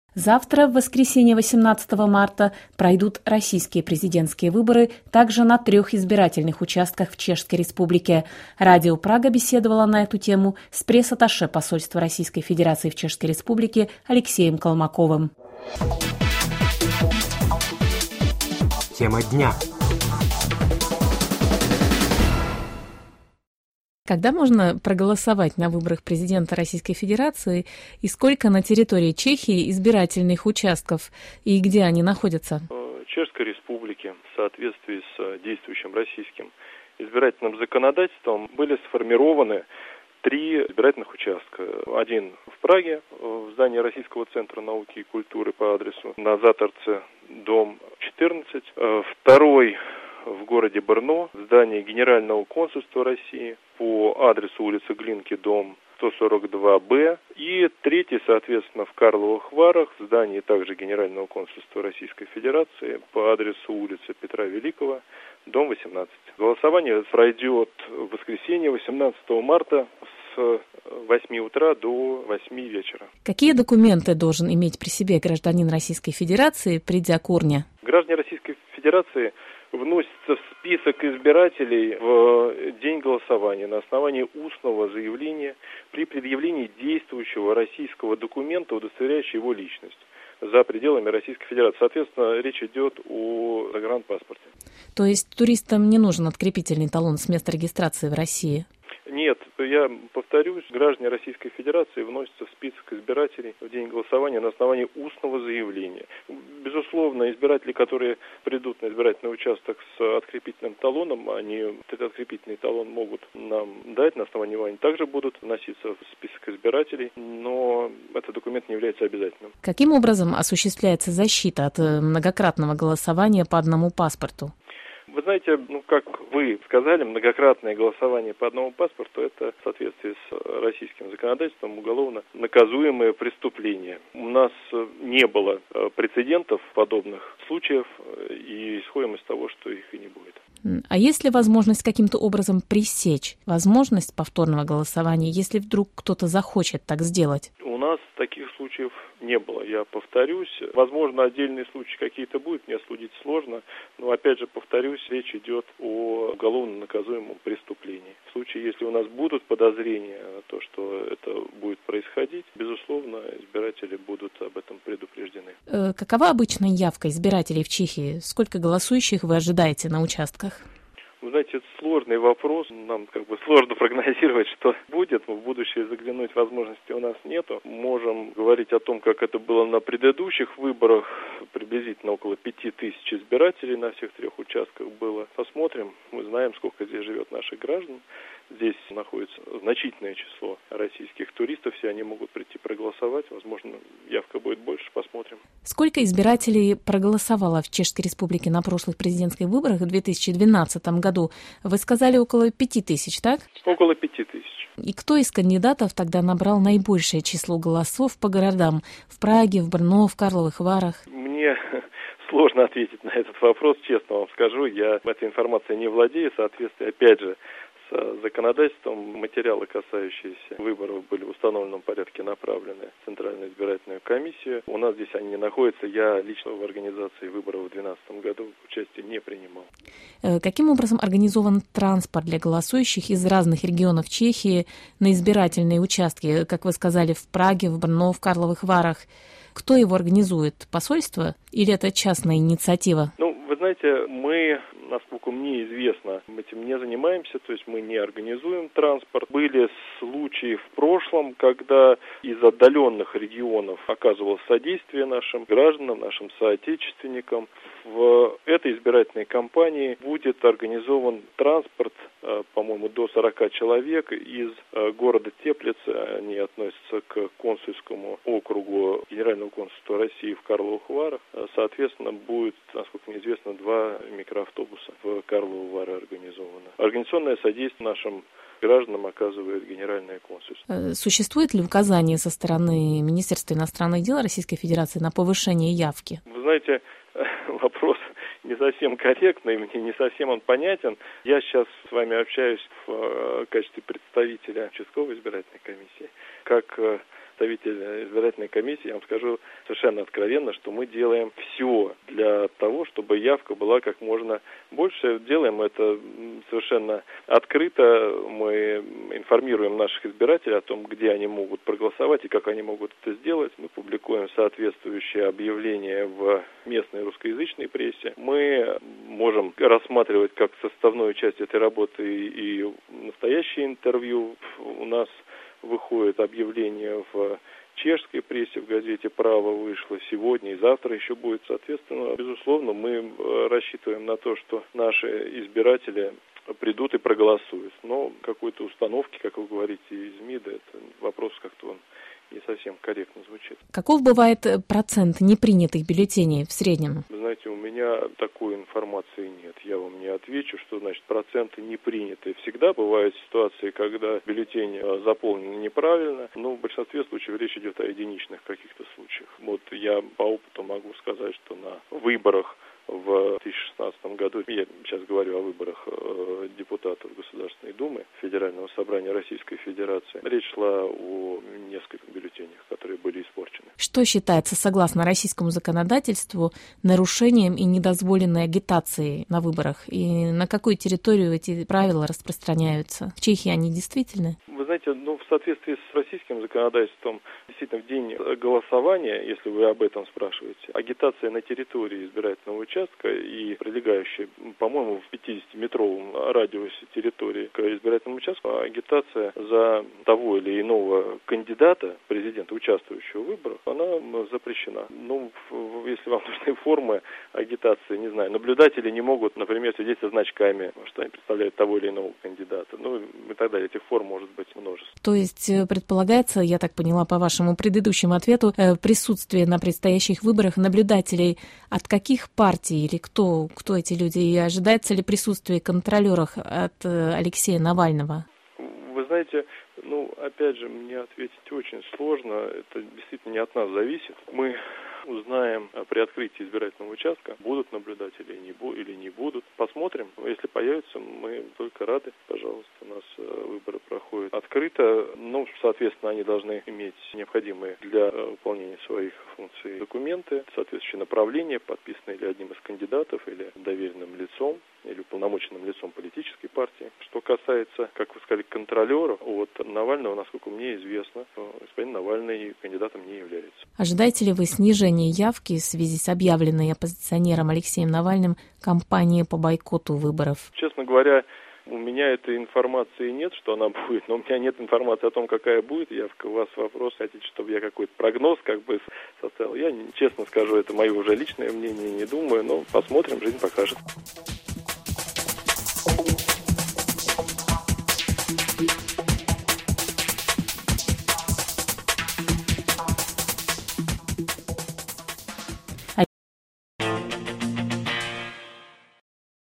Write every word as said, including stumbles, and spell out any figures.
Завтра, в воскресенье восемнадцатого марта, пройдут российские президентские выборы также на трех избирательных участках в Чешской Республике. Радио «Прага» беседовала на эту тему с пресс-атташе посольства Российской Федерации в Чешской Республике Алексеем Колмаковым. Тема дня. Когда можно проголосовать на выборах президента Российской Федерации и сколько на территории Чехии избирательных участков и где они находятся? В Чешской Республике в соответствии с действующим российским избирательным законодательством были сформированы три избирательных участка. Один в Праге, в здании Российского центра науки и культуры по адресу на Заторце, дом четырнадцать. Второй в городе Брно, в здании Генерального консульства России по адресу улица Глинки, дом сто сорок два Б. И третий, соответственно, в Карловых Варах, в здании также Генерального консульства Российской Федерации по адресу улица Петра Великого, дом восемнадцать. Голосование пройдет в воскресенье восемнадцатого марта с восьми утра до восьми вечера. Какие документы должен иметь при себе гражданин Российской Федерации, придя к урне? Граждане Российской Федерации вносятся в список избирателей в день голосования на основании устного заявления при предъявлении действующего российского документа, удостоверяющего его личность за пределами Российской Федерации. Соответственно, речь идет о загранпаспорте. То есть туристам не нужен открепительный талон с места регистрации в России? Нет, я повторюсь, граждане Российской Федерации вносятся в список избирателей в день голосования на основании устного заявления. Безусловно, избиратели, которые придут на избирательный участок с открепительным талоном, они этот открепительный талон могут нам дать, на основании его они также будут вноситься в список избирателей, но этот документ не является обязательным. Каким образом осуществляется защита от многократного голосования по одному паспорту? Вы знаете, ну, как вы сказали, многократное голосование по одному паспорту – это в соответствии с российским законодательством уголовно наказуемое преступление. У нас не было прецедентов подобных случаев, и исходим из того, что их и не будет. А есть ли возможность каким-то образом пресечь возможность повторного голосования, если вдруг кто-то захочет так сделать? У нас таких случаев не было, я повторюсь. Возможно, отдельные случаи какие-то будут, мне судить сложно, но, опять же, повторюсь, речь идет о уголовно наказуемом преступлении. В случае, если у нас будут подозрения на то, что это будет происходить, безусловно, избиратели будут об этом предупреждены. Э, какова обычная явка избирателей в Чехии? Сколько голосующих вы ожидаете на участках? Вы знаете, это сложный вопрос. Нам как бы сложно прогнозировать, что будет. В будущее заглянуть возможности у нас нету. Можем говорить о том, как это было на предыдущих выборах. Приблизительно около пяти тысяч избирателей на всех трех участках было. Посмотрим. Мы знаем, сколько здесь живет наших граждан. Здесь находится значительное число российских туристов. Все они могут прийти проголосовать. Возможно, явка будет больше. Посмотрим. Сколько избирателей проголосовало в Чешской Республике на прошлых президентских выборах в две тысячи двенадцатом году? Вы сказали, около пяти тысяч, так? Около пяти тысяч. И кто из кандидатов тогда набрал наибольшее число голосов по городам? В Праге, в Брно, в Карловых Варах? Мне сложно ответить на этот вопрос, честно вам скажу. Я этой информацией не владею. В соответствии, опять же, с законодательством материалы, касающиеся выборов, были в установленном порядке направлены в Центральную избирательную комиссию. У нас здесь они не находятся. Я лично в организации выборов в две тысячи двенадцатом году участия не принимал. Каким образом организован транспорт для голосующих из разных регионов Чехии на избирательные участки, как вы сказали, в Праге, в Брно, в Карловых Варах? Кто его организует? Посольство или это частная инициатива? Ну, вы знаете, мы, насколько мне известно, этим не занимаемся, то есть мы не организуем транспорт. Были случаи в прошлом, когда из отдаленных регионов оказывалось содействие нашим гражданам, нашим соотечественникам. В этой избирательной кампании будет организован транспорт, по-моему, до сорока человек из города Теплицы. Они относятся к консульскому округу Генерального консульства России в Карловых Варах. Соответственно, будет, насколько мне известно, два микроавтобуса в Карловы Вары организовано. Организационное содействие нашим гражданам оказывает Генеральное консульство. Существует ли указание со стороны Министерства иностранных дел Российской Федерации на повышение явки? Вы знаете, вопрос не совсем корректный, мне не совсем он понятен. Я сейчас с вами общаюсь в качестве представителя участковой избирательной комиссии. Как представитель избирательной комиссии, я вам скажу совершенно откровенно, что мы делаем все для того, чтобы явка была как можно больше. Делаем это совершенно открыто. Мы информируем наших избирателей о том, где они могут проголосовать и как они могут это сделать. Мы публикуем соответствующие объявления в местной русскоязычной прессе. Мы можем рассматривать как составную часть этой работы и настоящее интервью. У нас выходит объявление в чешской прессе, в газете «Право» вышло сегодня и завтра еще будет. Соответственно, безусловно, мы рассчитываем на то, что наши избиратели придут и проголосуют. Но какой-то установки, как вы говорите, из МИДа, это вопрос как-то он не совсем корректно звучит. Каков бывает процент непринятых бюллетеней в среднем? Вы знаете, у меня такой информации нет. Я вам не отвечу, что значит проценты не приняты. Всегда бывают ситуации, когда бюллетень заполнен неправильно, но в большинстве случаев речь идет о единичных каких-то случаях. Вот я по опыту могу сказать, что на выборах в две тысячи шестнадцатом году, я сейчас говорю о выборах э, депутатов Государственной Думы, Федерального собрания Российской Федерации, речь шла о нескольких бюллетенях, которые были испорчены. Что считается, согласно российскому законодательству, нарушением и недозволенной агитацией на выборах? И на какую территорию эти правила распространяются? В Чехии они действительны? Вы знаете, ну, в соответствии с российским законодательством, действительно, в день голосования, если вы об этом спрашиваете, агитация на территории избирательного участка и прилегающая, по-моему, в пятидесятиметровом радиусе территории к избирательному участку, агитация за того или иного кандидата, президента, участвующего в выборах, она запрещена. Ну, если вам нужны формы агитации, не знаю, наблюдатели не могут, например, сидеть со значками, что они представляют того или иного кандидата, ну и так далее. Этих форм может быть множество. То есть предполагается, я так поняла по вашему предыдущему ответу, присутствие на предстоящих выборах наблюдателей от каких партий или кто, кто эти люди? И ожидается ли присутствие контролеров от Алексея Навального? Вы знаете, ну, опять же, мне ответить очень сложно. Это действительно не от нас зависит. Мы узнаем при открытии избирательного участка, будут наблюдатели или не будут. Посмотрим. Если появятся, мы только рады. Пожалуйста, у нас выборы проходят открыто. Ну, соответственно, они должны иметь необходимые для выполнения своих функций документы, соответствующее направление, подписанное или одним из кандидатов, или доверенным лицом, или уполномоченным лицом политической партии. Что касается, как вы сказали, контролеров, от Навального, насколько мне известно, господин Навальный кандидатом не является. Ожидаете ли вы снижения явки в связи с объявленной оппозиционером Алексеем Навальным кампанией по бойкоту выборов? Честно говоря, у меня этой информации нет, что она будет, но у меня нет информации о том, какая будет явка. У вас вопрос, хотите, чтобы я какой-то прогноз как бы составил? Я, честно скажу, это мое уже личное мнение, не думаю, но посмотрим, жизнь покажет.